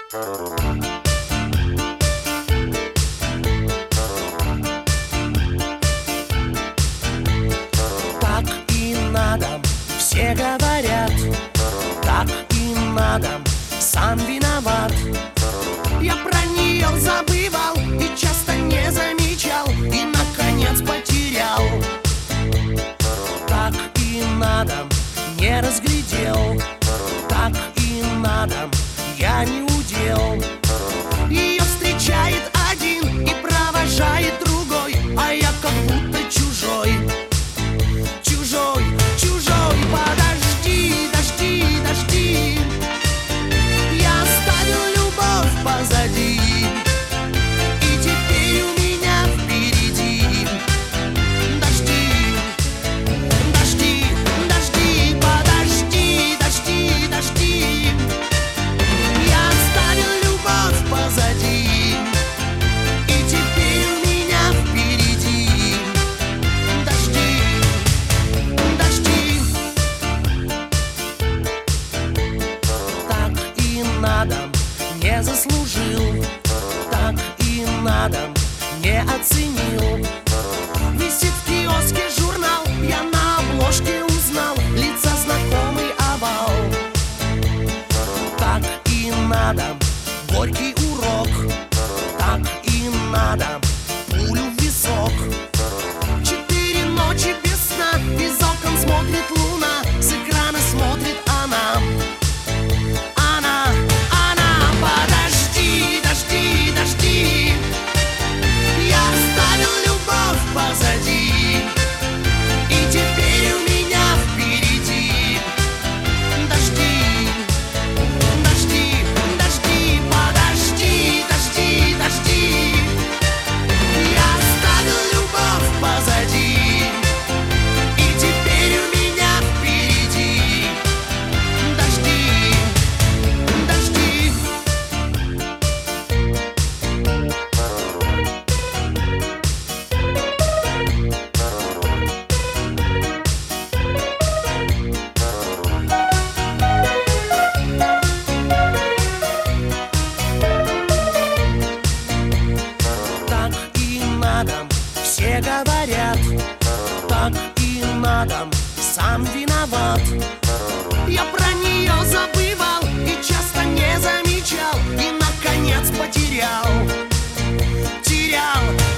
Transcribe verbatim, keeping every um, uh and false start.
Так и надо, все говорят, так и надо, сам виноват. Я про нее забывал и часто не замечал, и наконец потерял. Так и надо, не разглядел, так и надо, я не удел. Ее встречает один и провожает другой, а я как будто чужой. Чужой, чужой, подожди, дожди, дожди. Я оставил любовь позади, и теперь у меня впереди дожди, дожди, дожди, подожди, дожди, дожди. Я оставил любовь позади, и теперь у меня впереди дожди, дожди. Так и надо, не заслужил, так и надо, не оценил. Висит в киоске журнал, я на обложке узнал лица знакомый овал. Так и надо, горький урок, так и надо, пулю в висок. Четыре ночи без сна, из окон смотрит луна, с экрана смотрит она. Она, она, подожди, дожди, дожди. Я оставил любовь позади, и теперь у меня впереди дожди, дожди, дожди, подожди, дожди, дожди. Я оставил любовь позади, и теперь у меня впереди дожди, дожди. Так и надо, все говорят, так и надо, сам виноват. Я про нее забывал и часто не замечал, и наконец потерял, терял.